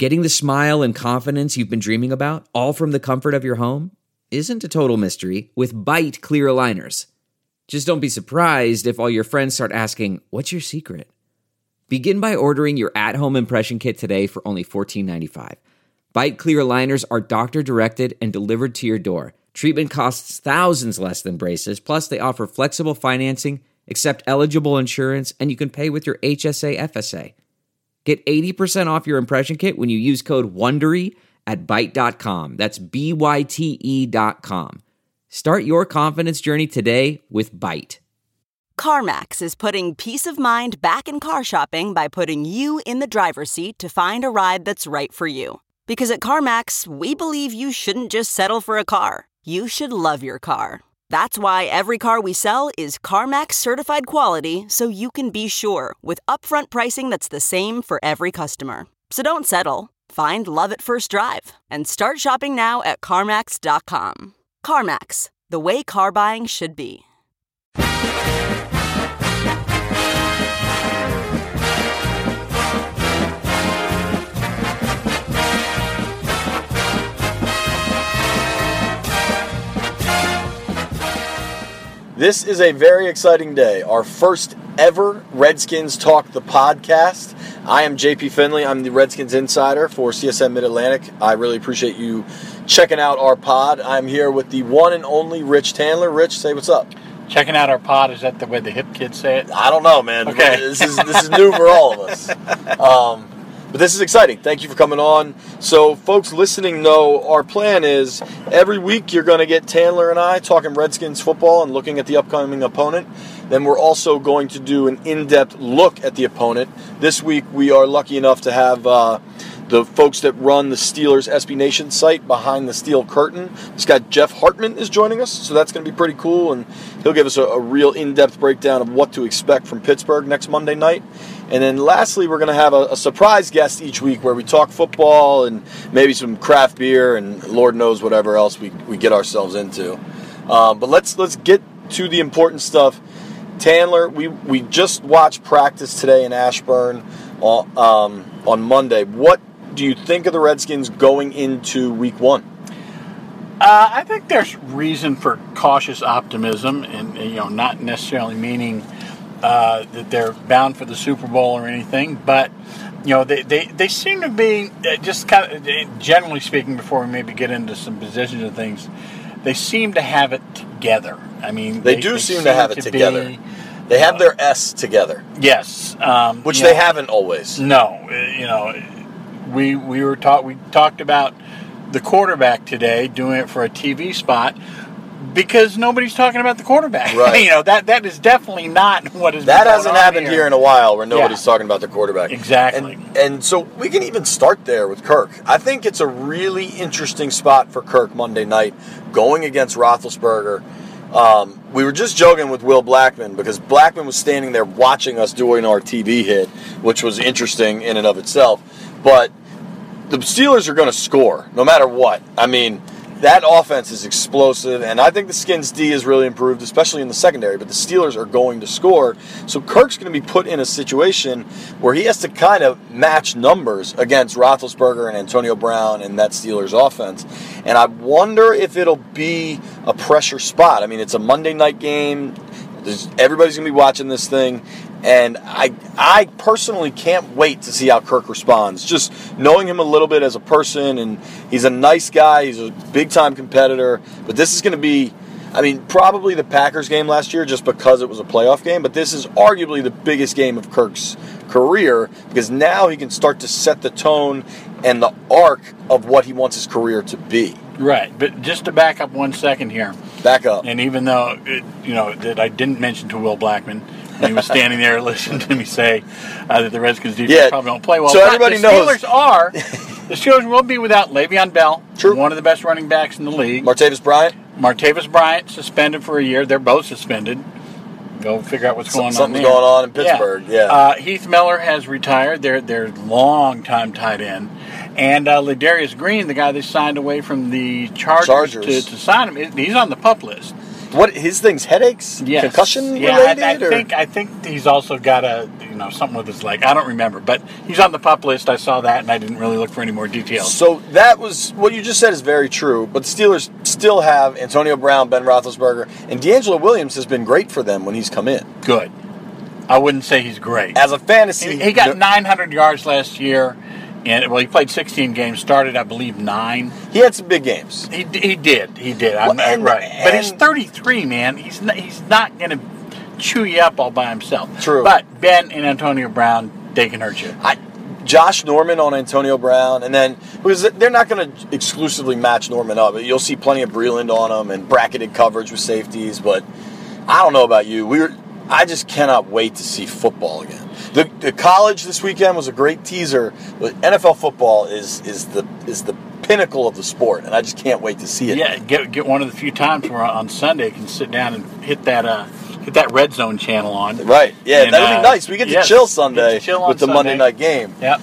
Getting the smile and confidence you've been dreaming about, all from the comfort of your home, isn't a total mystery with Byte clear aligners. Just don't be surprised if all your friends start asking, "What's your secret?" Begin by ordering your at-home impression kit today for only $14.95. Byte clear aligners are doctor-directed and delivered to your door. Treatment costs thousands less than braces, plus they offer flexible financing, accept eligible insurance, and you can pay with your HSA FSA. Get 80% off your impression kit when you use code WONDERY at Byte.com. That's BYTE.com. Start your confidence journey today with Byte. CarMax is putting peace of mind back in car shopping by putting you in the driver's seat to find a ride that's right for you. Because at CarMax, we believe you shouldn't just settle for a car. You should love your car. That's why every car we sell is CarMax certified quality, so you can be sure with upfront pricing that's the same for every customer. So don't settle. Find love at first drive and start shopping now at CarMax.com. CarMax, the way car buying should be. This is a very exciting day. Our first ever Redskins Talk the podcast. I am JP Finley. I'm the Redskins insider for CSN Mid-Atlantic. I really appreciate you checking out our pod. I'm here with the one and only Rich Tandler. Rich, say what's up. Checking out our pod, is that the way the hip kids say it? I don't know, man. Okay. This is new for all of us. But this is exciting. Thank you for coming on. So, folks listening know our plan is every week you're going to get Tandler and I talking Redskins football and looking at the upcoming opponent. Then we're also going to do an in-depth look at the opponent. This week we are lucky enough to have the folks that run the Steelers SB Nation site behind the steel curtain. This guy Jeff Hartman is joining us, so that's going to be pretty cool, and he'll give us a real in-depth breakdown of what to expect from Pittsburgh next Monday night. And then lastly, we're going to have a surprise guest each week where we talk football and maybe some craft beer and Lord knows whatever else we get ourselves into. But let's get to the important stuff. Tandler, we just watched practice today in Ashburn on Monday. What do you think of the Redskins going into week one? I think there's reason for cautious optimism, and not necessarily meaning that they're bound for the Super Bowl or anything, but they seem to be just kind of, generally speaking, before we maybe get into some positions and things, they seem to have it together. I mean, they do seem to have it together. They have their S together. Yes, which they haven't always. No, we talked about the quarterback today, doing it for a TV spot because nobody's talking about the quarterback. Right. That is definitely not what is. That hasn't happened here in a while, where nobody's talking about the quarterback. Exactly. And so we can even start there with Kirk. I think it's a really interesting spot for Kirk Monday night, going against Roethlisberger. We were just joking with Will Blackman because Blackman was standing there watching us doing our TV hit, which was interesting in and of itself. But the Steelers are going to score no matter what. I mean, that offense is explosive, and I think the Skins' D has really improved, especially in the secondary, but the Steelers are going to score. So Kirk's going to be put in a situation where he has to kind of match numbers against Roethlisberger and Antonio Brown and that Steelers offense. And I wonder if it'll be a pressure spot. I mean, it's a Monday night game. Everybody's going to be watching this thing. And I personally can't wait to see how Kirk responds. Just knowing him a little bit as a person, and he's a nice guy. He's a big-time competitor. But this is going to be, probably the Packers game last year just because it was a playoff game. But this is arguably the biggest game of Kirk's career because now he can start to set the tone and the arc of what he wants his career to be. Right, but just to back up 1 second here. Back up. And even though, that I didn't mention to Will Blackman when he was standing there listening to me say that the Redskins defense probably don't play well. So everybody knows. The Steelers will be without Le'Veon Bell, True. One of the best running backs in the league. Martavis Bryant, suspended for a year. They're both suspended. Go figure out what's going on there. Something's going on in Pittsburgh, yeah. Heath Miller has retired. Their long-time tight end. And Ladarius Green, the guy they signed away from the Chargers. To sign him, he's on the PUP list. What his thing's headaches, Yes. concussion Yeah, related? I think he's also got something with his leg. I don't remember, but he's on the PUP list. I saw that, and I didn't really look for any more details. So that was what you just said is very true. But the Steelers still have Antonio Brown, Ben Roethlisberger, and D'Angelo Williams has been great for them when he's come in. Good. I wouldn't say he's great. As a fantasy, He got 900 yards last year, and he played 16 games. Started, I believe, 9. He had some big games. He did. Well, But he's 33, man. He's not going to chew you up all by himself. True. But Ben and Antonio Brown, they can hurt you. Josh Norman on Antonio Brown, and then because they're not going to exclusively match Norman up, you'll see plenty of Breland on them and bracketed coverage with safeties. But I don't know about you. I just cannot wait to see football again. The college this weekend was a great teaser, but NFL football is the pinnacle of the sport, and I just can't wait to see it. Yeah, get one of the few times where on Sunday you can sit down and hit that Red Zone channel on. Right. Yeah, And, that would be nice. We get to chill Sunday with the Monday night game. Yep.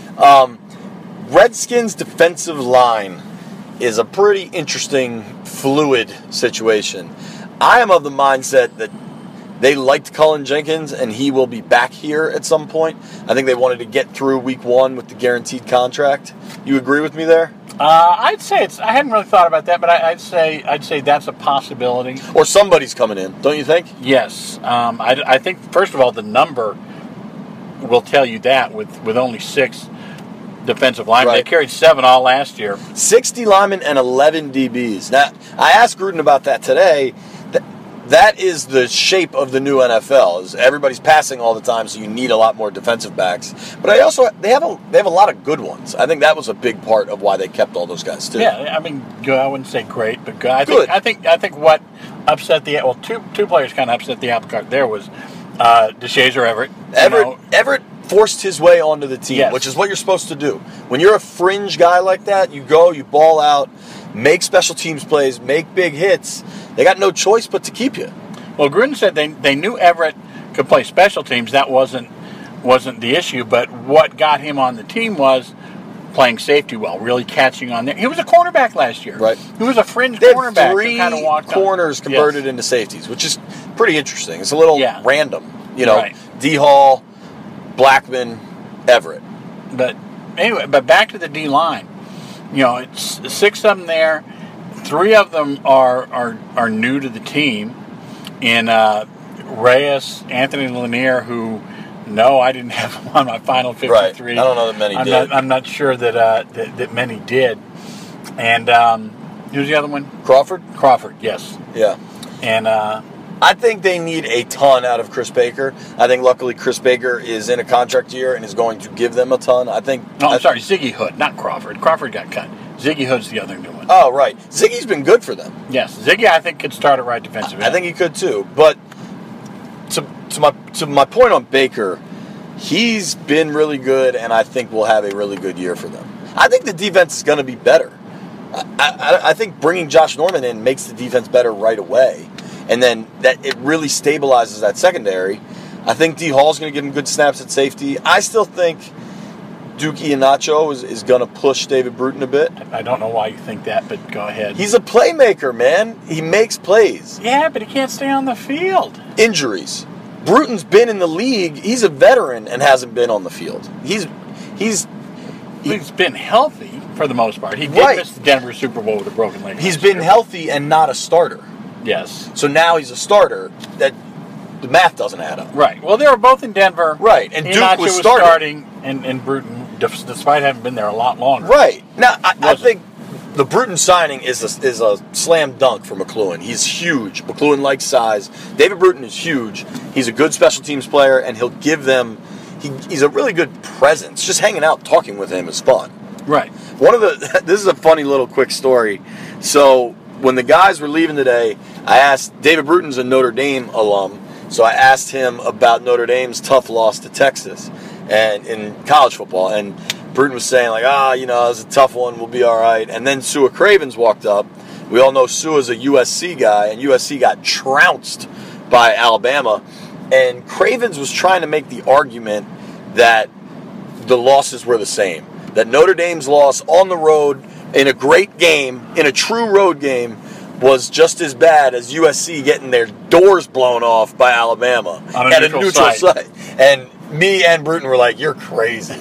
Redskins' defensive line is a pretty interesting, fluid situation. I am of the mindset that they liked Cullen Jenkins, and he will be back here at some point. I think they wanted to get through week 1 with the guaranteed contract. You agree with me there? I'd say I hadn't really thought about that, but I'd say that's a possibility. Or somebody's coming in, don't you think? Yes. I think, first of all, the number will tell you that with only 6 defensive linemen. Right. They carried 7 all last year. 60 linemen and 11 DBs. Now, I asked Gruden about that today. That is the shape of the new NFL. Is everybody's passing all the time, so you need a lot more defensive backs. But they have a lot of good ones. I think that was a big part of why they kept all those guys too. Yeah, I mean, good. I wouldn't say great, but good. Good. I think what upset two players kind of upset the apple cart there was Deshazor Everett. Everett forced his way onto the team, Yes. which is what you're supposed to do. When you're a fringe guy like that, you go, you ball out, make special teams plays, make big hits. They got no choice but to keep you. Well, Gruden said they knew Everett could play special teams. That wasn't the issue, but what got him on the team was playing safety well, really catching on there. He was a cornerback last year. Right. He was a fringe They have cornerback. 3 kind of walked corners on. converted Yes. into safeties, which is pretty interesting. It's a little random. Right. D. Hall, Blackman, Everett. But anyway, back to the D line. It's 6 of them there. 3 of them are new to the team. And Reyes, Anthony Lanier, who I didn't have him on my final 53. Right. I don't know that many did. I'm not sure that many did. And who's the other one? Crawford? Crawford, yes. Yeah. And I think they need a ton out of Chris Baker. I think luckily Chris Baker is in a contract year and is going to give them a ton. I'm sorry, Ziggy Hood, not Crawford. Crawford got cut. Ziggy Hood's the other new one. Oh, right. Ziggy's been good for them. Yes, Ziggy I think could start at right defensive end. I think he could too. But to my point on Baker, he's been really good, and I think we'll have a really good year for them. I think the defense is going to be better. I think bringing Josh Norman in makes the defense better right away, and then that it really stabilizes that secondary. I think D. Hall's going to give him good snaps at safety. I still think Dookie Inacho is going to push David Bruton a bit. I don't know why you think that, but go ahead. He's a playmaker, man. He makes plays. Yeah, but he can't stay on the field. Injuries. Bruton's been in the league. He's a veteran and hasn't been on the field. He's been healthy for the most part. He did miss the Denver Super Bowl with a broken leg. He's been healthy and not a starter. Yes. So now he's a starter. That the math doesn't add up. Right. Well, they were both in Denver. Right. And Duke Inacho was starting, and Bruton, despite having been there a lot longer. Right. Now, I think the Bruton signing is a slam dunk for McLuhan. He's huge. McLuhan likes size. David Bruton is huge. He's a good special teams player, and he'll give them. He's a really good presence. Just hanging out, talking with him is fun. Right. This is a funny little quick story. So when the guys were leaving today, I asked David Bruton's a Notre Dame alum, so I asked him about Notre Dame's tough loss to Texas and in college football, and Bruton was saying like, it was a tough one, we'll be all right. And then Sua Cravens walked up. We all know Sua's a USC guy, and USC got trounced by Alabama. And Cravens was trying to make the argument that the losses were the same. That Notre Dame's loss on the road in a great game, in a true road game, was just as bad as USC getting their doors blown off by Alabama at a neutral site. And me and Bruton were like, "You're crazy."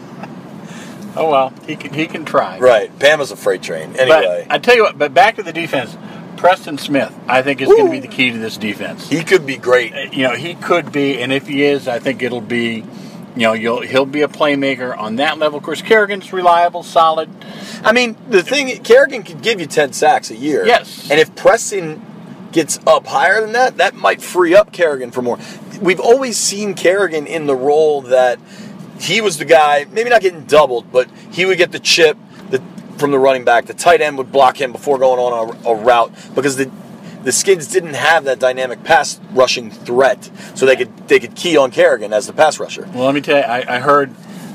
Oh well, he can try. Right, Bama's a freight train. Anyway, but I tell you what. But back to the defense. Preston Smith, I think, is going to be the key to this defense. He could be great. He could be, and if he is, I think it'll be. He'll be a playmaker on that level. Of course, Kerrigan's reliable, solid. I mean, the thing, Kerrigan could give you 10 sacks a year. Yes. And if Preston gets up higher than that, that might free up Kerrigan for more. We've always seen Kerrigan in the role that he was the guy, maybe not getting doubled, but he would get the chip from the running back. The tight end would block him before going on a route because the Skids didn't have that dynamic pass rushing threat, so they could key on Kerrigan as the pass rusher. Well, let me tell you, I heard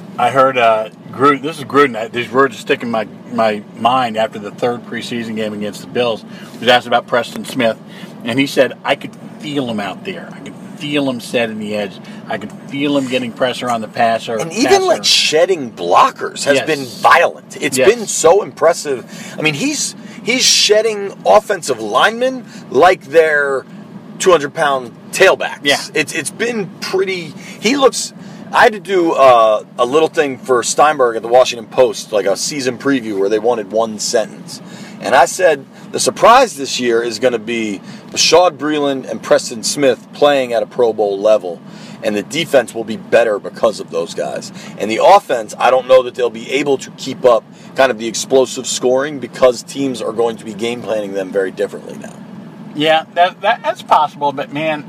Gruden. This is Gruden. These words are sticking in my mind after the third preseason game against the Bills. He was asked about Preston Smith, and he said, "I could feel him out there. I could feel him setting the edge. I could feel him getting pressure on the passer. And even like shedding blockers has been violent. It's been so impressive. I mean, he's shedding offensive linemen like they're 200-pound tailbacks. Yeah. It's been pretty. He looks. I had to do a little thing for Steinberg at the Washington Post, like a season preview where they wanted one sentence. And I said the surprise this year is going to be Bashaud Breeland and Preston Smith playing at a Pro Bowl level. And the defense will be better because of those guys. And the offense, I don't know that they'll be able to keep up kind of the explosive scoring because teams are going to be game planning them very differently now. Yeah, that's possible. But, man,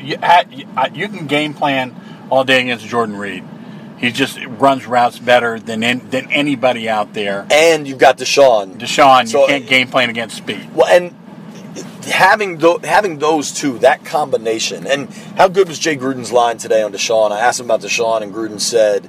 you can game plan all day against Jordan Reed. He just runs routes better than anybody out there. And you've got Deshaun. You can't game plan against speed. Well, and having those two, that combination, and how good was Jay Gruden's line today on Deshaun? I asked him about Deshaun, and Gruden said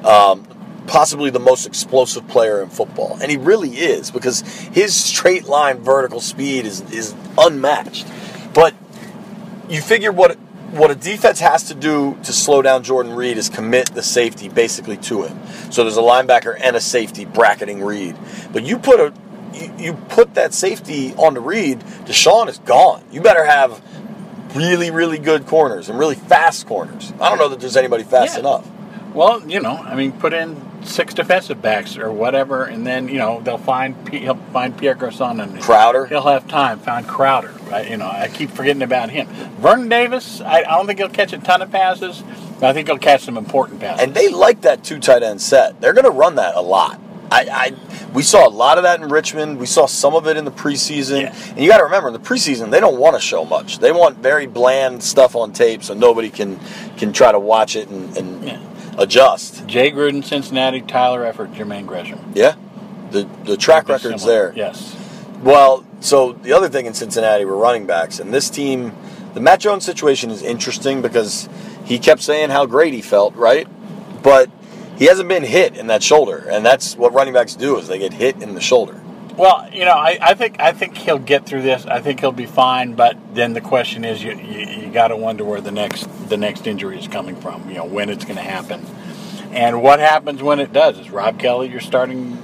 possibly the most explosive player in football, and he really is because his straight line vertical speed is unmatched. But you figure what a defense has to do to slow down Jordan Reed is commit the safety basically to him. So there's a linebacker and a safety bracketing Reed, but you put that safety onto Reed, Deshaun is gone. You better have really, really good corners and really fast corners. I don't know that there's anybody fast enough. Well, put in 6 defensive backs or whatever, and then, he'll find Pierre Garçon and Crowder. He'll have time. Find Crowder. Right? I keep forgetting about him. Vernon Davis, I don't think he'll catch a ton of passes, but I think he'll catch some important passes. And they like that 2 tight end set. They're going to run that a lot. We saw a lot of that in Richmond. We saw some of it in the preseason. Yeah. And you got to remember, in the preseason, they don't want to show much. They want very bland stuff on tape so nobody can try to watch it and adjust. Jay Gruden, Cincinnati, Tyler Effort, Jermaine Gresham. Yeah. The track record's there. Yes. Well, so the other thing in Cincinnati were running backs. And this team, the Matt Jones situation is interesting because he kept saying how great he felt, right? But he hasn't been hit in that shoulder, and that's what running backs do is they get hit in the shoulder. Well, I think he'll get through this. I think he'll be fine. But then the question is, you got to wonder where the next injury is coming from. When it's going to happen, and what happens when it does. Is Rob Kelly your starting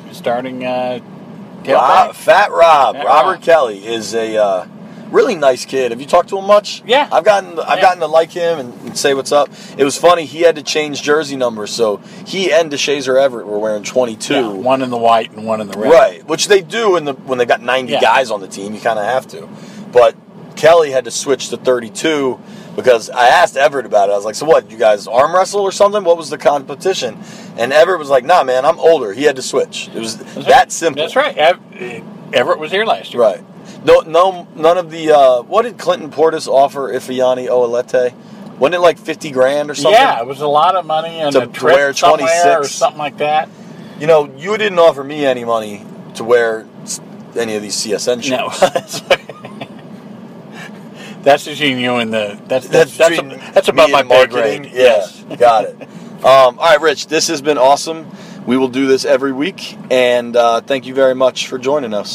tailback? Fat Rob. Robert Kelly is a really nice kid. Have you talked to him much? Yeah. I've gotten to like him and say what's up. It was funny. He had to change jersey numbers, so he and DeShazer Everett were wearing 22. Yeah, one in the white and one in the red. Right, which they do when they've got 90 guys on the team. You kind of have to. But Kelly had to switch to 32 because I asked Everett about it. I was like, so what, you guys arm wrestle or something? What was the competition? And Everett was like, nah, man, I'm older. He had to switch. It was that simple. That's right. Everett was here last year. Right. No, none of the. What did Clinton Portis offer Ifeanyi Oalete? Wasn't it like $50,000 or something? Yeah, it was a lot of money and to a trip wear 26 or something like that. You didn't offer me any money to wear any of these CSN shoes. No, that's between you and that's above my pay grade. Yeah, yes. Got it. All right, Rich, this has been awesome. We will do this every week, and thank you very much for joining us.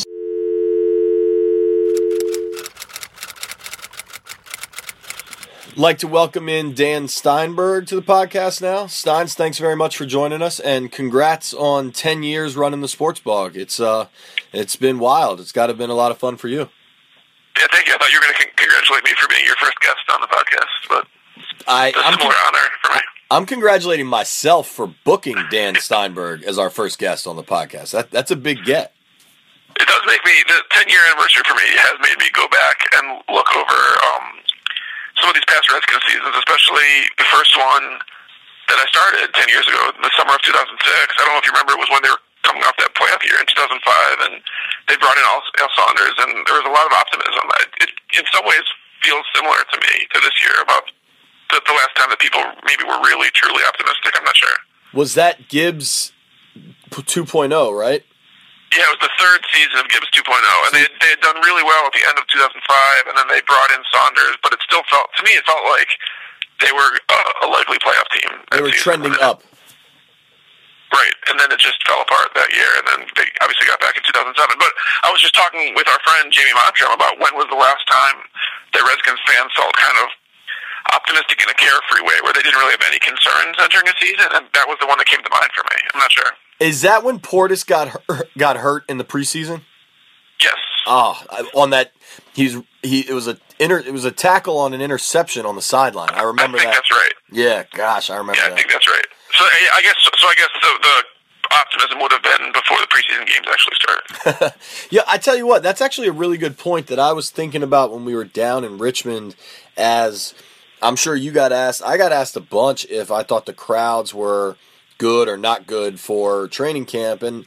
Like to welcome in Dan Steinberg to the podcast now. Steins, thanks very much for joining us, and congrats on 10 years running the Sports Blog. It's been wild. It's got to have been a lot of fun for you. Yeah, thank you. I thought you were going to congratulate me for being your first guest on the podcast, but it's a more honor for me. I'm congratulating myself for booking Dan Steinberg as our first guest on the podcast. That's a big get. It does make me, the 10-year anniversary for me has made me go back and look over some of these past Redskins seasons, especially the first one that I started 10 years ago, the summer of 2006. I don't know if you remember, it was when they were coming off that playoff year in 2005, and they brought in Al Saunders, and there was a lot of optimism. It in some ways feels similar to me to this year about the last time that people maybe were really, truly optimistic. I'm not sure. Was that Gibbs 2.0, right? Yeah, it was the third season of Gibbs 2.0, and they had done really well at the end of 2005, and then they brought in Saunders, but it still felt like they were a likely playoff team. They were trending up. Right, and then it just fell apart that year, and then they obviously got back in 2007. But I was just talking with our friend Jamie Montreal about when was the last time that Redskins fans felt kind of optimistic in a carefree way, where they didn't really have any concerns entering a season, and that was the one that came to mind for me. I'm not sure. Is that when Portis got hurt in the preseason? Yes. On that, it was a tackle on an interception on the sideline. I remember that. I think that's right. Yeah, gosh, I remember that. Yeah, I think that's right. So I guess the optimism would have been before the preseason games actually started. Yeah, I tell you what, that's actually a really good point that I was thinking about when we were down in Richmond. As I'm sure you got asked, I got asked a bunch if I thought the crowds were good or not good for training camp, and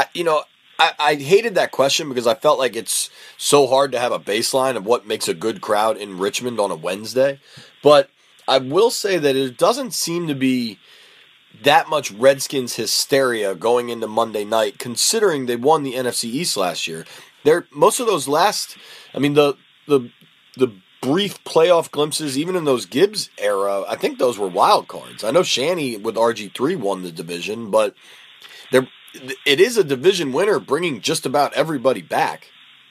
I hated that question because I felt like it's so hard to have a baseline of what makes a good crowd in Richmond on a Wednesday. But I will say that it doesn't seem to be that much Redskins hysteria going into Monday night, considering they won the NFC East last year. Most of those the brief playoff glimpses, even in those Gibbs era, I think those were wild cards. I know Shanny with RG3 won the division, but it is a division winner bringing just about everybody back.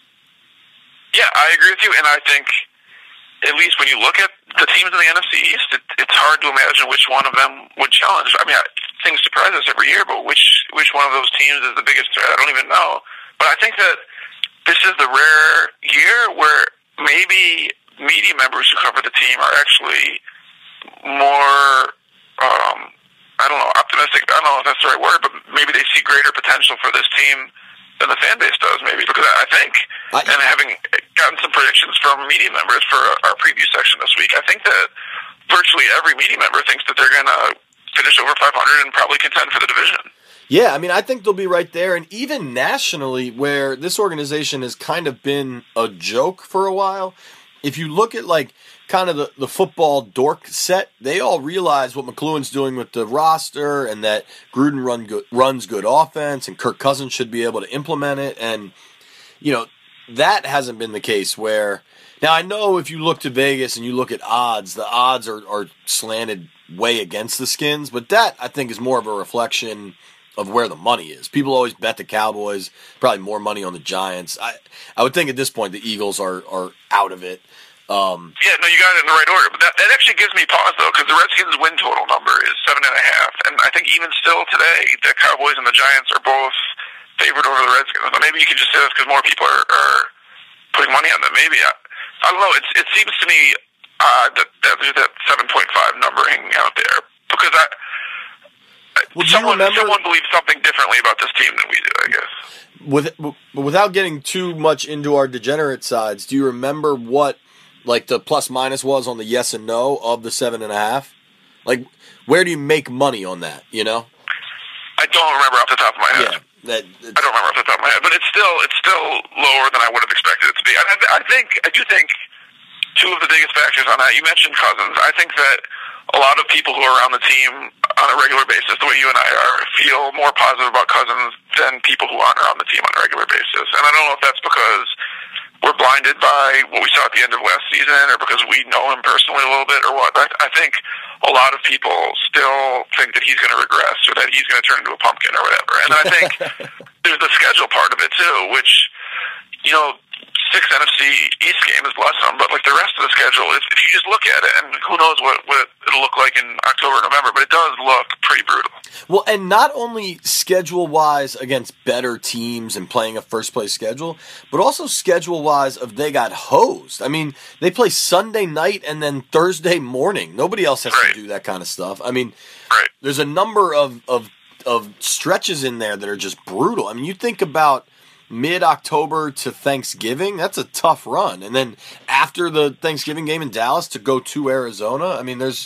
Yeah, I agree with you, and I think at least when you look at the teams in the NFC East, it's hard to imagine which one of them would challenge. I mean, things surprise us every year, but which one of those teams is the biggest threat? I don't even know. But I think that this is the rare year where maybe media members who cover the team are actually more, optimistic. I don't know if that's the right word, but maybe they see greater potential for this team than the fan base does, maybe, because I think, and having gotten some predictions from media members for our preview section this week, I think that virtually every media member thinks that they're going to finish over 500 and probably contend for the division. Yeah, I mean, I think they'll be right there, and even nationally, where this organization has kind of been a joke for a while, if you look at, kind of the football dork set, they all realize what McLuhan's doing with the roster and that Gruden runs good offense and Kirk Cousins should be able to implement it. And, that hasn't been the case where... Now, I know if you look to Vegas and you look at odds, the odds are slanted way against the Skins, but that, I think, is more of a reflection of where the money is. People always bet the Cowboys, probably more money on the Giants. I would think at this point the Eagles are out of it. Yeah, no, you got it in the right order. But that actually gives me pause, though, because the Redskins' win total number is 7.5, and I think even still today, the Cowboys and the Giants are both favored over the Redskins. Maybe you can just say that's because more people are putting money on them. Maybe. I don't know. It seems to me that there's that 7.5 number hanging out there, because someone believes something differently about this team than we do, I guess. Without getting too much into our degenerate sides, do you remember what the plus minus was on the yes and no of the 7.5? Where do you make money on that? I don't remember off the top of my head. Yeah, I don't remember off the top of my head, but it's still lower than I would have expected it to be. I do think two of the biggest factors on that. You mentioned Cousins. I think that a lot of people who are around the team on a regular basis, the way you and I are, feel more positive about Cousins than people who aren't around the team on a regular basis. And I don't know if that's because we're blinded by what we saw at the end of last season, or because we know him personally a little bit, or what. I think a lot of people still think that he's going to regress, or that he's going to turn into a pumpkin or whatever. And I think there's the schedule part of it too, which, 6 NFC East game is bless them, but like the rest of the schedule, if you just look at it, and who knows what it'll look like in October, November, but it does look pretty brutal. Well, and not only schedule-wise against better teams and playing a first-place schedule, but also schedule-wise if they got hosed. I mean, they play Sunday night and then Thursday morning. Nobody else has to do that kind of stuff. I mean, there's a number of stretches in there that are just brutal. I mean, you think about mid-October to Thanksgiving, that's a tough run. And then after the Thanksgiving game in Dallas to go to Arizona, I mean, there's,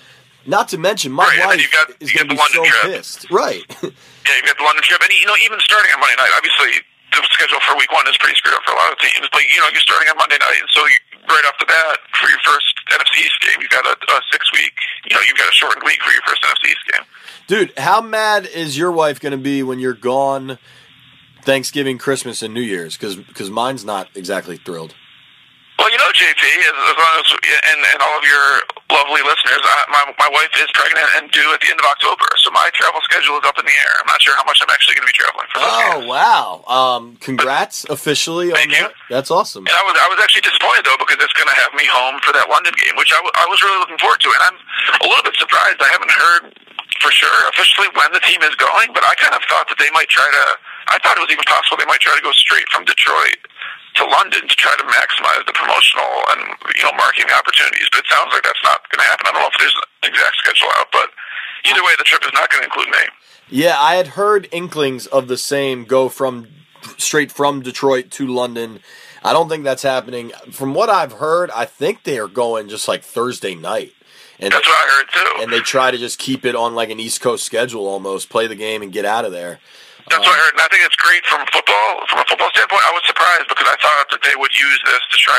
not to mention, my wife is going to be so pissed. Right. Yeah, you've got the London trip. And, even starting on Monday night, obviously the schedule for week 1 is pretty screwed up for a lot of teams. But, you're starting on Monday night, and so right off the bat, for your first NFC East game, you've got a 6-week, you've got a shortened week for your first NFC East game. Dude, how mad is your wife going to be when you're gone Thanksgiving, Christmas, and New Year's? Because mine's not exactly thrilled. Well, JP, as long as and all of your lovely listeners, my wife is pregnant and due at the end of October, so my travel schedule is up in the air. I'm not sure how much I'm actually going to be traveling for those games. Wow! Congrats officially on that. That's awesome. And I was actually disappointed though, because it's going to have me home for that London game, which I was really looking forward to, and I'm a little bit surprised I haven't heard for sure officially when the team is going, but I kind of thought that they might try to. I thought it was even possible they might try to go straight from Detroit to London to try to maximize the promotional and marketing opportunities, but it sounds like that's not going to happen. I don't know if there's an exact schedule out, but either way, the trip is not going to include me. Yeah, I had heard inklings of the same go straight from Detroit to London. I don't think that's happening. From what I've heard, I think they are going just like Thursday night. And that's what I heard too. And they try to just keep it on like an East Coast schedule almost, play the game and get out of there. That's what I heard, and I think it's great from a football standpoint. I was surprised because I thought that they would use this to try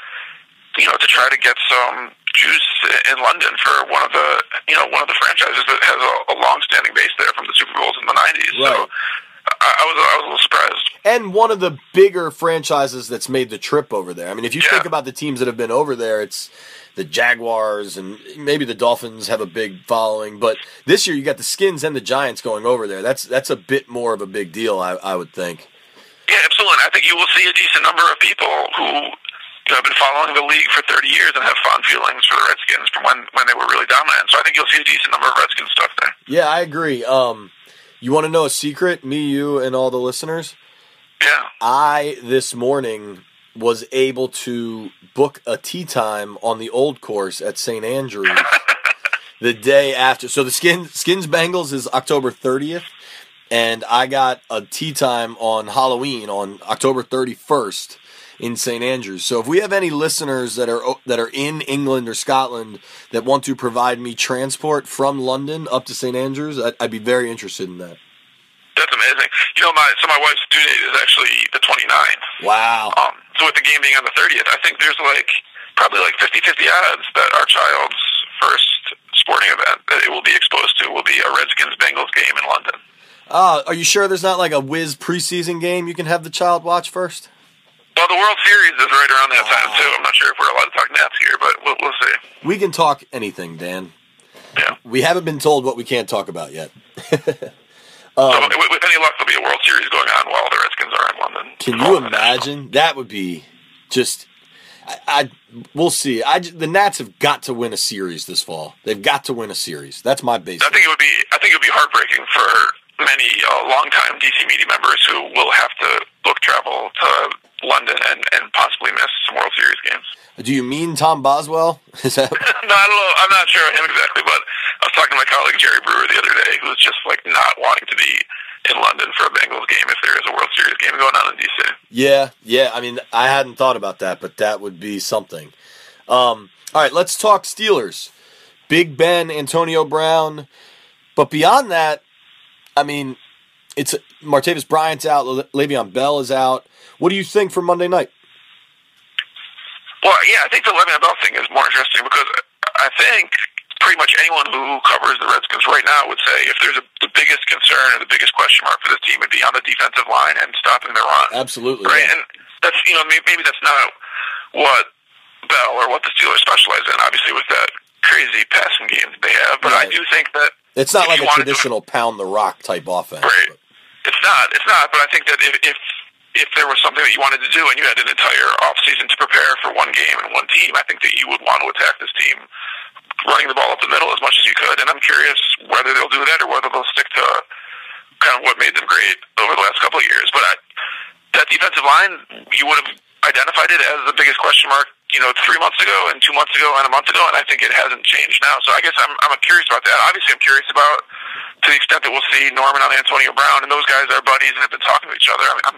to get some juice in London for one of the franchises that has a long-standing base there from the Super Bowls in the '90s. Right. So I was a little surprised. And one of the bigger franchises that's made the trip over there. I mean, if you think about the teams that have been over there, it's the Jaguars and maybe the Dolphins have a big following, but this year you got the Skins and the Giants going over there. That's a bit more of a big deal, I would think. Yeah, absolutely. I think you will see a decent number of people who have been following the league for 30 years and have fond feelings for the Redskins from when they were really dominant. So I think you'll see a decent number of Redskins stuff there. Yeah, I agree. You want to know a secret, me, you, and all the listeners? Yeah. I, this morning, was able to book a tee time on the old course at St. Andrews the day after. So the Skins Bengals is October 30th, and I got a tee time on Halloween on October 31st in St. Andrews. So if we have any listeners that are in England or Scotland that want to provide me transport from London up to St. Andrews, I'd be very interested in that. That's amazing. My wife's due date is actually the 29th. Wow. So with the game being on the 30th, I think there's probably 50-50 odds that our child's first sporting event that it will be exposed to will be a Redskins-Bengals game in London. Are you sure there's not like a whiz preseason game you can have the child watch first? Well, the World Series is right around that time, too. I'm not sure if we're allowed to talk Nats here, but we'll see. We can talk anything, Dan. Yeah. We haven't been told what we can't talk about yet. So with any luck, there'll be a World Series going on while the Redskins are in London. Can you imagine? That would be just... we'll see. The Nats have got to win a series this fall. They've got to win a series. That's my base. I think it would be heartbreaking for many longtime DC media members who will have to book travel to London and possibly miss some World Series games. Do you mean Tom Boswell? Is that... No, I don't know. I'm not sure of him exactly, but I was talking to my colleague Jerry Brewer the other day, who was just not wanting to be in London for a Bengals game if there is a World Series game going on in DC. Yeah. I mean, I hadn't thought about that, but that would be something. All right, let's talk Steelers. Big Ben, Antonio Brown. But beyond that, I mean, it's Martavis Bryant's out, Le'Veon Bell is out. What do you think for Monday night? Well, yeah, I think the Le'Veon Bell thing is more interesting because I think pretty much anyone who covers the Redskins right now would say if there's the biggest concern or the biggest question mark for this team would be on the defensive line and stopping the run. Absolutely. Right? Yeah. And that's, maybe that's not what Bell or what the Steelers specialize in, obviously, with that crazy passing game that they have. But right. I do think that it's not like a traditional pound the rock type offense. Right. It's not, but I think that if if there was something that you wanted to do and you had an entire offseason to prepare for one game and one team, I think that you would want to attack this team running the ball up the middle as much as you could. And I'm curious whether they'll do that or whether they'll stick to kind of what made them great over the last couple of years. But that defensive line, you would have identified it as the biggest question mark, 3 months ago and 2 months ago and a month ago, and I think it hasn't changed now. So I guess I'm curious about that. Obviously, I'm curious about, to the extent that we'll see Norman on Antonio Brown, and those guys are buddies and have been talking to each other. I'm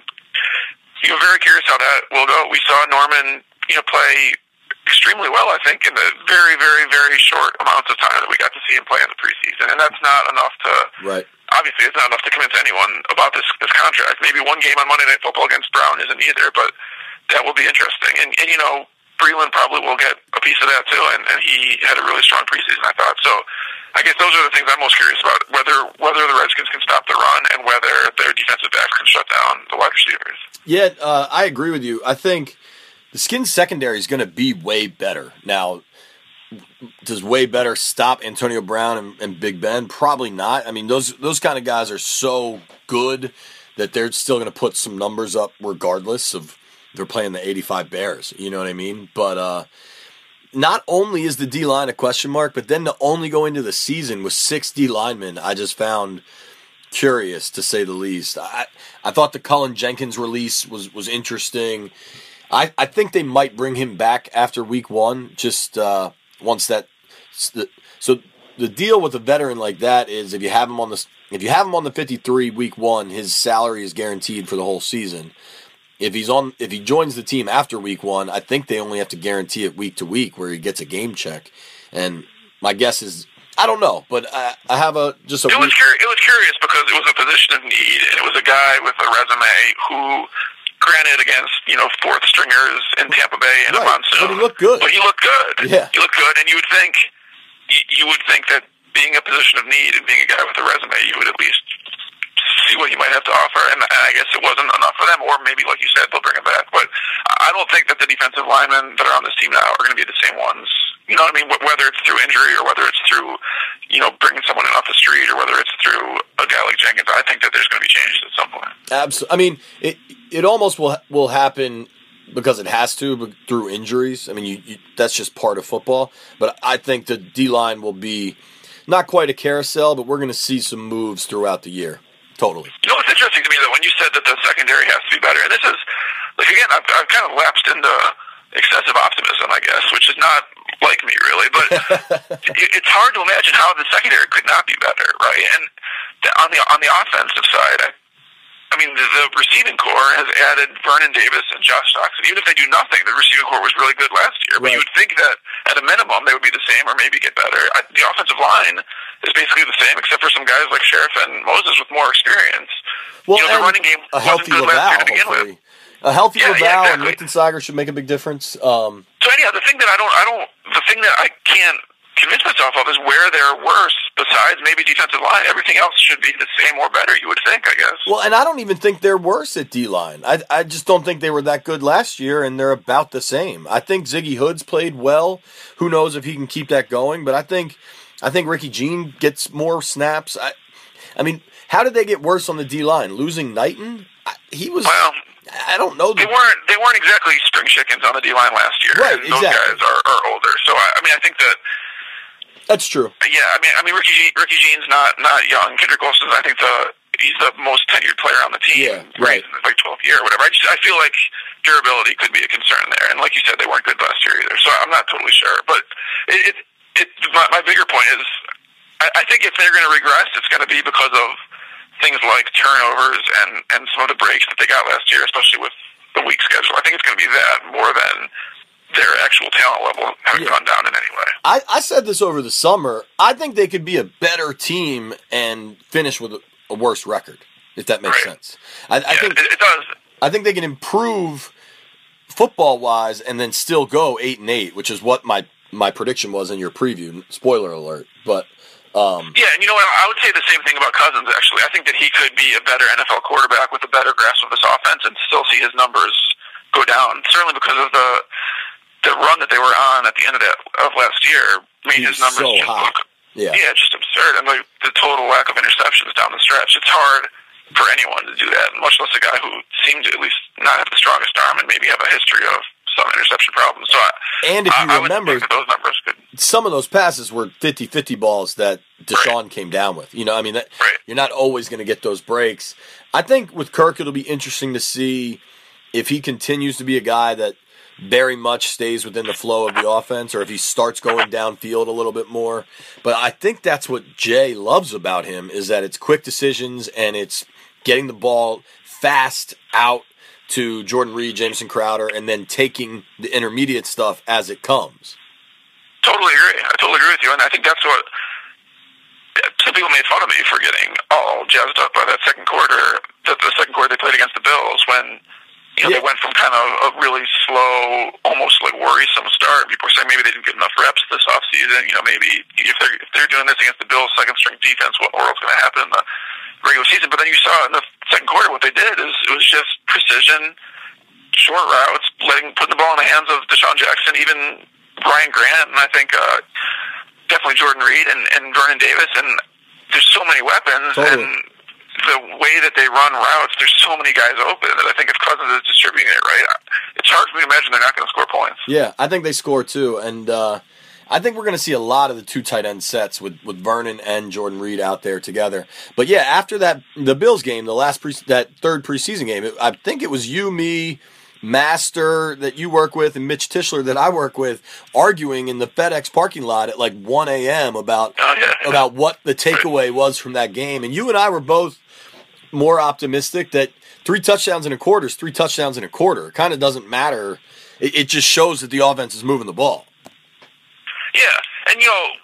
very curious how that will go. We saw Norman, play extremely well, I think, in the very, very, very short amounts of time that we got to see him play in the preseason, and that's not enough to. Right. Obviously, it's not enough to convince anyone about this contract. Maybe one game on Monday Night Football against Brown isn't either, but that will be interesting. And Breeland probably will get a piece of that too, and he had a really strong preseason, I thought. So I guess those are the things I'm most curious about, whether the Redskins can stop the run and whether their defensive backs can shut down the wide receivers. Yeah, I agree with you. I think the Skins secondary is going to be way better. Now, does way better stop Antonio Brown and Big Ben? Probably not. I mean, those kind of guys are so good that they're still going to put some numbers up regardless of they're playing the 85 Bears. You know what I mean? But not only is the D-line a question mark, but then to only go into the season with 6 D linemen, I just found curious, to say the least. I thought the Cullen Jenkins release was interesting. I think they might bring him back after week 1, just once that. So the deal with a veteran like that is if you have him on the 53 week 1, his salary is guaranteed for the whole season. If he joins the team after week 1, I think they only have to guarantee it week to week where he gets a game check. And my guess is, I don't know, but I have a. It was curious because it was a position of need, and it was a guy with a resume who, granted against fourth stringers in Tampa Bay in a monsoon, but he looked good. Yeah, he looked good, and you would think that being a position of need and being a guy with a resume, you would at least see what he might have to offer, and I guess it wasn't enough for them, or maybe, like you said, they'll bring him back. But I don't think that the defensive linemen that are on this team now are going to be the same ones. You know what I mean? Whether it's through injury or whether it's through, bringing someone in off the street or whether it's through a guy like Jenkins, I think that there's going to be changes at some point. Absolutely. I mean, it almost will happen because it has to through injuries. I mean, that's just part of football. But I think the D-line will be not quite a carousel, but we're going to see some moves throughout the year. Totally. It's interesting to me that when you said that the secondary has to be better, and this is, again, I've kind of lapsed into excessive optimism, I guess, which is not like me, really, but it's hard to imagine how the secondary could not be better, right? And on the offensive side, I mean, the receiving core has added Vernon Davis and Josh Stockton. Even if they do nothing, the receiving core was really good last year. But you would think that at a minimum they would be the same or maybe get better. The offensive line is basically the same, except for some guys like Sheriff and Moses with more experience. Well, the running game a healthy wasn't good last year to begin Laval, with. A healthy Laval exactly. and Nathan Sager should make a big difference. So anyhow, the thing that I can't convince myself of is where they're worse besides maybe defensive line. Everything else should be the same or better, you would think, I guess. Well, and I don't even think they're worse at D-line. I just don't think they were that good last year, and they're about the same. I think Ziggy Hood's played well. Who knows if he can keep that going, but I think Ricky Jean gets more snaps. I mean, how did they get worse on the D-line? Losing Knighton? He was... Well, I don't know. They weren't exactly spring chickens on the D-line last year. Right, and those guys are older. So, I mean, I think that... That's true. Yeah, I mean, Ricky Jean's not young. Kendrick Olson's, I think, he's the most tenured player on the team. Yeah, right. Like 12th year or whatever. I feel like durability could be a concern there. And like you said, they weren't good last year either. So I'm not totally sure. But my bigger point is, I think if they're going to regress, it's going to be because of things like turnovers and some of the breaks that they got last year, especially with the weak schedule. I think it's going to be that more than their actual talent level having gone down in any way. I said this over the summer. I think they could be a better team and finish with a worse record, if that makes sense. I think it does. I think they can improve football-wise and then still go 8-8, which is what my prediction was in your preview. Spoiler alert. But yeah, and you know what? I would say the same thing about Cousins, actually. I think that he could be a better NFL quarterback with a better grasp of this offense and still see his numbers go down, certainly because of the run that they were on at the end of last year made his numbers so just high. look just absurd. And the total lack of interceptions down the stretch, it's hard for anyone to do that, much less a guy who seemed to at least not have the strongest arm and maybe have a history of some interception problems. So and if you remember, those numbers could, some of those passes were 50-50 balls that Deshaun came down with. You know, I mean, you're not always going to get those breaks. I think with Kirk, it'll be interesting to see if he continues to be a guy that very much stays within the flow of the offense, or if he starts going downfield a little bit more. But I think that's what Jay loves about him, is that it's quick decisions and it's getting the ball fast out to Jordan Reed, Jamison Crowder, and then taking the intermediate stuff as it comes. Totally agree. I totally agree with you, and I think that's what some people made fun of me for getting all jazzed up by that second quarter. The second quarter they played against the Bills when they went from kind of a really slow, almost like worrisome start. People were saying maybe they didn't get enough reps this offseason. Maybe if they're doing this against the Bills' second-string defense, what in the world's going to happen in the regular season? But then you saw in the second quarter what they did is it was just precision, short routes, putting the ball in the hands of Deshaun Jackson, even Ryan Grant, and I think definitely Jordan Reed and Vernon Davis. And there's so many weapons, and the way that they run routes, there's so many guys open that I think if Cousins is distributing it right, it's hard for me to imagine they're not going to score points. Yeah, I think they score too, and I think we're going to see a lot of the two tight end sets with Vernon and Jordan Reed out there together. But yeah, after the Bills game, that third preseason game, I think it was you, me, Master that you work with, and Mitch Tischler that I work with, arguing in the FedEx parking lot at like 1 a.m. about what the takeaway was from that game. And you and I were both more optimistic that 3 touchdowns in a quarter is 3 touchdowns in a quarter. It kind of doesn't matter. It just shows that the offense is moving the ball. Yeah, and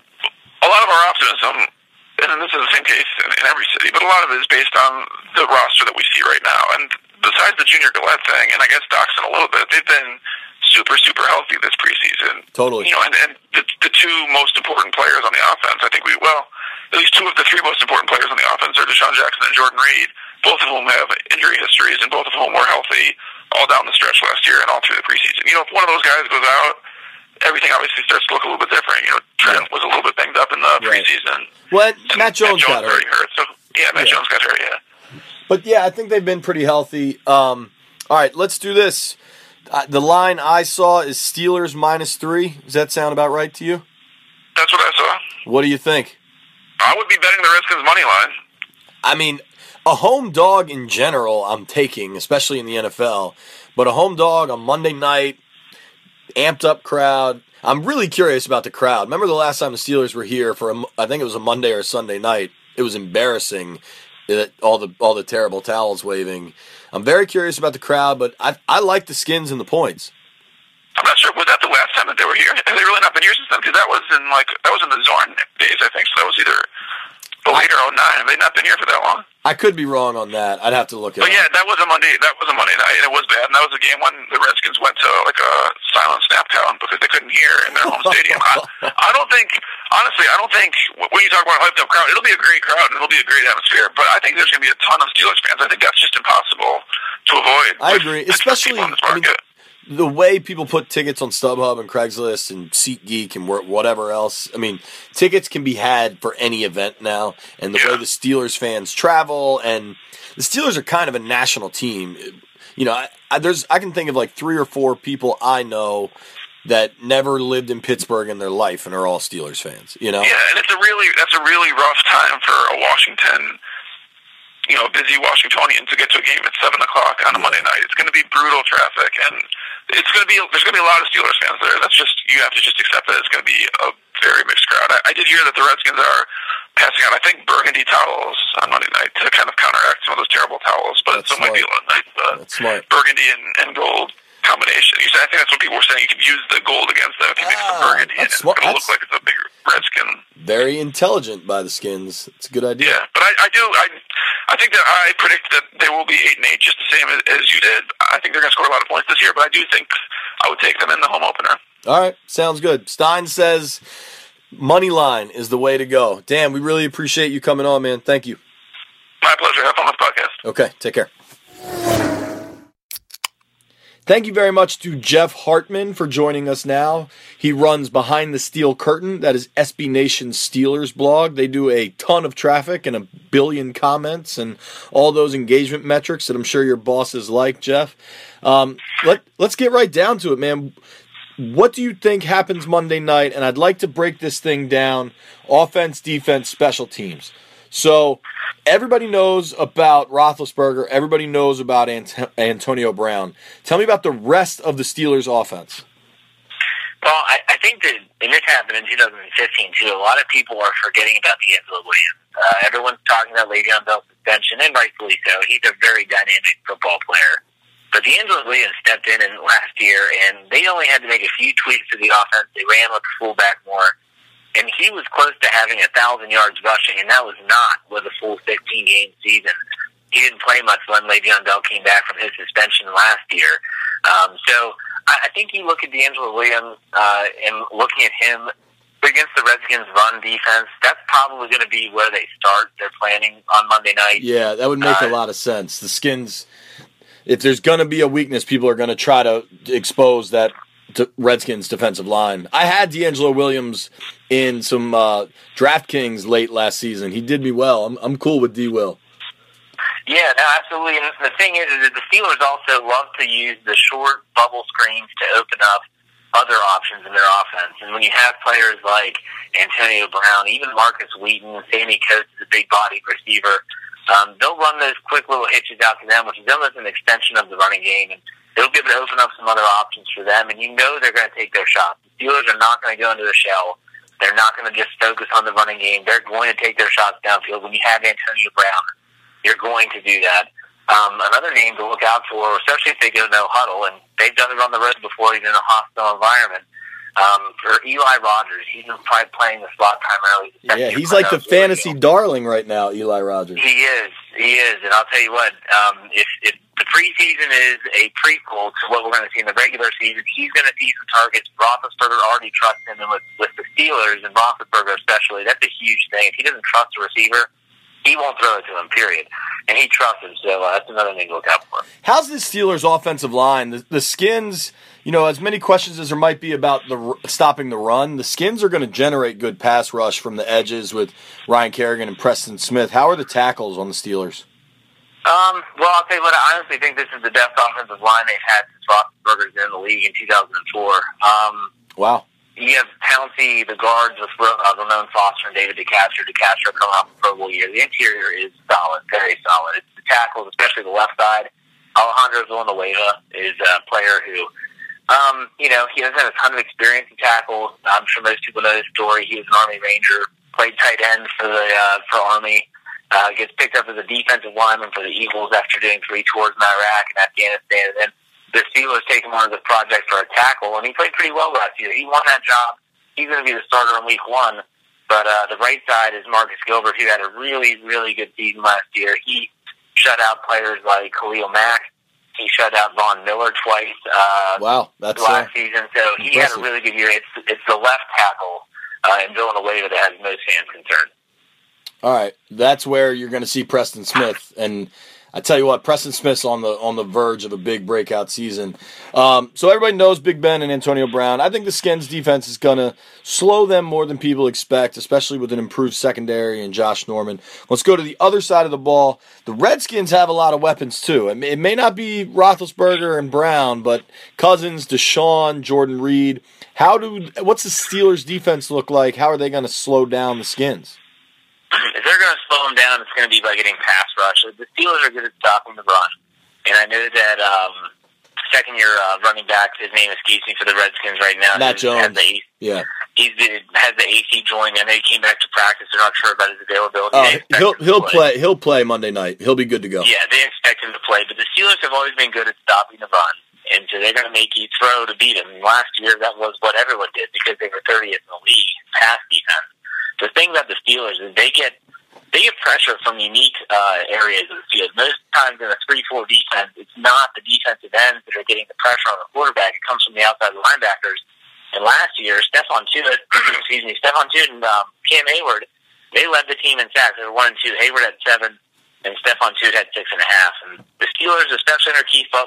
a lot of our optimism, and this is the same case in every city, but a lot of it is based on the roster that we see right now. And besides the Junior Galette thing, and I guess Doxson a little bit, they've been super, super healthy this preseason. Totally. And the two most important players on the offense, I think at least 2 of the 3 most important players on the offense are Deshaun Jackson and Jordan Reed, both of whom have injury histories and both of whom were healthy all down the stretch last year and all through the preseason. If one of those guys goes out, everything obviously starts to look a little bit different. Trent was a little bit banged up in the preseason. Well, Matt Jones got hurt. So, Matt Jones got hurt, But yeah, I think they've been pretty healthy. All right, let's do this. The line I saw is Steelers -3. Does that sound about right to you? That's what I saw. What do you think? I would be betting the Redskins money line. I mean, a home dog in general I'm taking, especially in the NFL. But a home dog on Monday night, amped up crowd. I'm really curious about the crowd. Remember the last time the Steelers were here for I think it was a Monday or a Sunday night. It was embarrassing. All the terrible towels waving. I'm very curious about the crowd, but I like the Skins and the points. I'm not sure. Was that the last time that they were here? Have they really not been here since then? Because that was in the Zorn days, I think. So that was either 08 or 09. Have they not been here for that long? I could be wrong on that. I'd have to look at it. But yeah, that was a Monday night, and it was bad. And that was a game when the Redskins went to like a silent snap town because they couldn't hear in their home stadium. I don't think when you talk about a hyped up crowd, it'll be a great crowd and it'll be a great atmosphere. But I think there's going to be a ton of Steelers fans. I think that's just impossible to avoid. I agree, especially the way people put tickets on StubHub and Craigslist and SeatGeek and whatever else. I mean, tickets can be had for any event now, and the way the Steelers fans travel, and the Steelers are kind of a national team. I can think of like 3 or 4 people I know that never lived in Pittsburgh in their life and are all Steelers fans. Yeah, and that's a really rough time for a Washington. Busy Washingtonian to get to a game at 7 o'clock on a Monday night. It's going to be brutal traffic, and there's going to be a lot of Steelers fans there. You have to just accept that it's going to be a very mixed crowd. I did hear that the Redskins are passing out, I think, burgundy towels on Monday night to kind of counteract some of those terrible towels, but it might be a nice burgundy and gold combination. I think that's what people were saying. You could use the gold against them if you mix the burgundy in. It's going to look like it's a big Redskin. Very intelligent by the Skins. It's a good idea. Yeah, but I think that I predict that they will be 8-8, just the same as you did. I think they're going to score a lot of points this year, but I do think I would take them in the home opener. All right, sounds good. Stein says money line is the way to go. Dan, we really appreciate you coming on, man. Thank you. My pleasure. Have fun with the podcast. Okay, take care. Thank you very much to Jeff Hartman for joining us now. He runs Behind the Steel Curtain. That is SB Nation's Steelers blog. They do a ton of traffic and 1 billion comments and all those engagement metrics that I'm sure your bosses like, Jeff. Let's get right down to it, man. What do you think happens Monday night? And I'd like to break this thing down: offense, defense, special teams. So everybody knows about Roethlisberger. Everybody knows about Antonio Brown. Tell me about the rest of the Steelers' offense. Well, I think that, and this happened in 2015 too, a lot of people are forgetting about D'Angelo Williams. Everyone's talking about Le'Veon Bell's suspension, and rightfully so. He's a very dynamic football player. But D'Angelo Williams stepped in last year, and they only had to make a few tweaks to the offense. They ran with the fullback more. And he was close to having 1,000 yards rushing, and that was not with a full 16-game season. He didn't play much when Le'Veon Bell came back from his suspension last year. So I think you look at D'Angelo Williams and looking at him against the Redskins' run defense, that's probably going to be where they start. They're planning on Monday night. Yeah, that would make a lot of sense. The Skins, if there's going to be a weakness, people are going to try to expose that Redskins defensive line. I had D'Angelo Williams in some DraftKings late last season. He did me well. I'm cool with D-Will. Yeah, no, absolutely. And the thing is that the Steelers also love to use the short bubble screens to open up other options in their offense. And when you have players like Antonio Brown, even Marcus Wheaton, Sammy Coates is a big-bodied receiver, they'll run those quick little hitches out to them, which is almost an extension of the running game. And they'll be able to open up some other options for them, and you know they're going to take their shots. The Steelers are not going to go into the shell. They're not going to just focus on the running game. They're going to take their shots downfield. When you have Antonio Brown, you're going to do that. Another name to look out for, especially if they go no huddle, and they've done it on the road before, even in a hostile environment, for Eli Rogers. He's been probably playing the slot primarily. Yeah, he's like the fantasy darling right now, Eli Rogers. He is, and I'll tell you what, if the preseason is a prequel to what we're going to see in the regular season, he's going to see some targets. Roethlisberger already trusts him, and with the Steelers, and Roethlisberger especially, that's a huge thing. If he doesn't trust a receiver, he won't throw it to him, period. And he trusts him, so that's another thing to look out for. How's the Steelers' offensive line? The Skins, as many questions as there might be about stopping the run, the Skins are going to generate good pass rush from the edges with Ryan Kerrigan and Preston Smith. How are the tackles on the Steelers? Well, I'll tell you what, I honestly think this is the best offensive line they've had since Roethlisberger's been in the league in 2004. Wow. You have Pouncey, the guards with Ramon Foster and David DeCastro. DeCastro coming off the Pro Bowl year. The interior is solid, very solid. It's the tackles, especially the left side. Alejandro Villanueva is a player who, he doesn't have a ton of experience in tackles. I'm sure most people know his story. He was an Army Ranger, played tight end for Army. Gets picked up as a defensive lineman for the Eagles after doing 3 tours in Iraq and Afghanistan. And then the Steelers take him on as a project for a tackle, and he played pretty well last year. He won that job. He's going to be the starter in Week 1. But the right side is Marcus Gilbert, who had a really, really good season last year. He shut out players like Khalil Mack. He shut out Von Miller twice that's last season. So he had a really good year. It's the left tackle in Villanueva that has most fans concerned. All right, that's where you're going to see Preston Smith, and I tell you what, Preston Smith's on the verge of a big breakout season. So everybody knows Big Ben and Antonio Brown. I think the Skins defense is going to slow them more than people expect, especially with an improved secondary and Josh Norman. Let's go to the other side of the ball. The Redskins have a lot of weapons too. It may not be Roethlisberger and Brown, but Cousins, Deshaun, Jordan Reed. What's the Steelers defense look like? How are they going to slow down the Skins? If they're going to slow them down, it's going to be by getting pass rush. The Steelers are good at stopping the run. And I know that second-year running back, his name escapes me for the Redskins right now. Matt Jones. Has the AC joint. I know he came back to practice. They're not sure about his availability. He'll play Monday night. He'll be good to go. Yeah, they expect him to play. But the Steelers have always been good at stopping the run. And so they're going to make you throw to beat them. And last year, that was what everyone did because they were 30th in the league pass defense. The thing about the Steelers is they get pressure from unique areas of the field. Most times in a 3-4 defense, it's not the defensive ends that are getting the pressure on the quarterback. It comes from the outside linebackers. And last year, Stephon Tuitt and Cam Hayward, they led the team in sacks. They were 1 and 2. Hayward had 7, and Stephon Tuitt had 6.5. And the Steelers, especially under Keith Butler,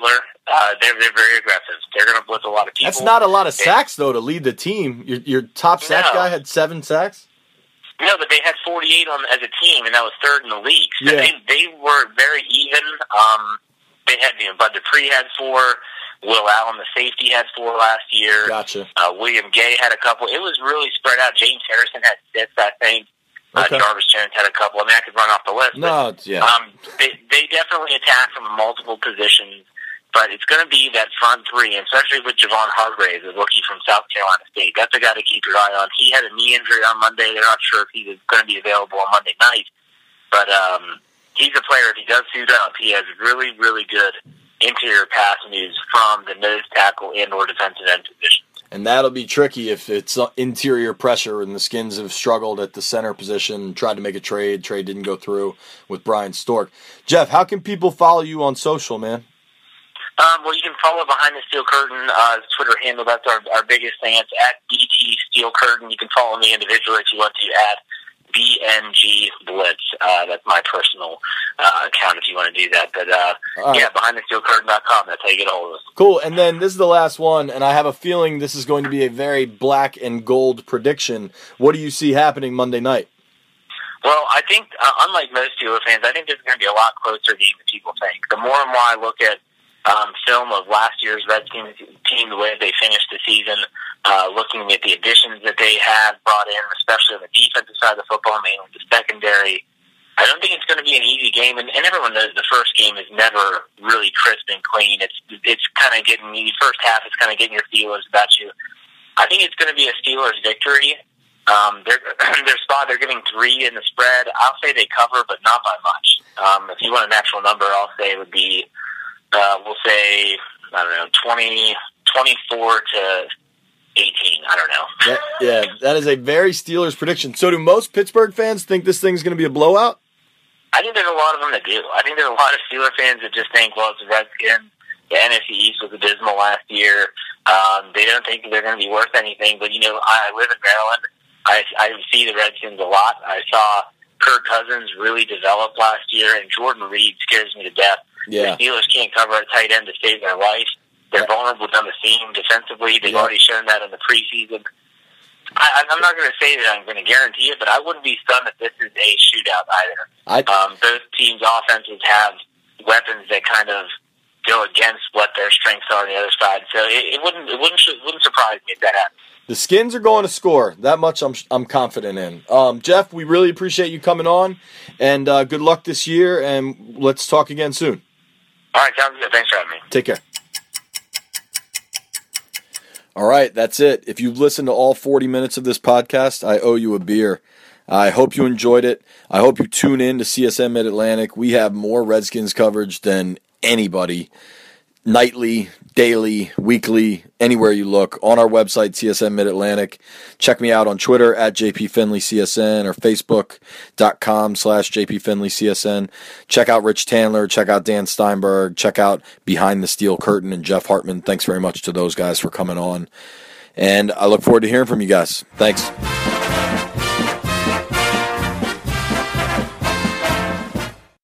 They're very aggressive. They're going to blitz a lot of people. That's not a lot of sacks, though, to lead the team. Your top sack guy had 7 sacks? No, but they had 48 as a team, and that was third in the league. So they were very even. They had, Bud Dupree had 4. Will Allen, the safety, had 4 last year. Gotcha. William Gay had a couple. It was really spread out. James Harrison had 6, I think. Okay. Jarvis Jones had a couple. I mean, I could run off the list. No, but, they definitely attack from multiple positions, but it's going to be that front 3, and especially with Javon Hargrave, the rookie from South Carolina State. That's a guy to keep your eye on. He had a knee injury on Monday. They're not sure if he's going to be available on Monday night, but he's a player. If he does suit up, he has really, really good interior pass moves from the nose tackle and or defensive end position. And that'll be tricky if it's interior pressure and the Skins have struggled at the center position, tried to make a trade didn't go through with Brian Stork. Jeff, how can people follow you on social, man? Well, you can follow Behind the Steel Curtain, Twitter handle. That's our biggest thing. It's at BT Steel Curtain. You can follow me individually if you want to, at BNG Blitz. That's my personal account if you want to do that. But BehindTheSteelCurtain.com. That's how you get a hold of us. Cool. And then this is the last one, and I have a feeling this is going to be a very black and gold prediction. What do you see happening Monday night? Well, I think, unlike most Steelers fans, I think this is going to be a lot closer game than people think. The more and more I look at film of last year's Redskins team, the way they finished the season, looking at the additions that they have brought in, especially on the defensive side of the football, mainly the secondary, I don't think it's going to be an easy game. And everyone knows the first game is never really crisp and clean. It's kind of getting the first half is kind of getting your feelers about you. I think it's going to be a Steelers victory. Their spot, they're giving 3 in the spread. I'll say they cover, but not by much. If you want a natural number, I'll say it would be, we'll say, 24 to 18. I don't know. That is a very Steelers prediction. So do most Pittsburgh fans think this thing's going to be a blowout? I think there's a lot of them that do. I think there's a lot of Steelers fans that just think, well, it's the Redskins. The NFC East was abysmal last year. They don't think they're going to be worth anything. But, I live in Maryland. I see the Redskins a lot. I saw Kirk Cousins really develop last year, and Jordan Reed scares me to death. Yeah. The Steelers can't cover a tight end to save their life. They're vulnerable down the seam defensively. They've already shown that in the preseason. I'm not going to say that I'm going to guarantee it, but I wouldn't be stunned if this is a shootout either. Both teams' offenses have weapons that kind of go against what their strengths are on the other side. So it wouldn't surprise me if that happens. The Skins are going to score. That much I'm confident in. Jeff, we really appreciate you coming on, and good luck this year, and let's talk again soon. All right, sounds good. Thanks for having me. Take care. All right, that's it. If you've listened to all 40 minutes of this podcast, I owe you a beer. I hope you enjoyed it. I hope you tune in to CSN Mid-Atlantic. We have more Redskins coverage than anybody. Nightly, daily, weekly, anywhere you look. On our website, CSN Mid-Atlantic. Check me out on Twitter at JPFinleyCSN or Facebook.com/JPFinleyCSN. Check out Rich Tandler. Check out Dan Steinberg. Check out Behind the Steel Curtain and Jeff Hartman. Thanks very much to those guys for coming on. And I look forward to hearing from you guys. Thanks.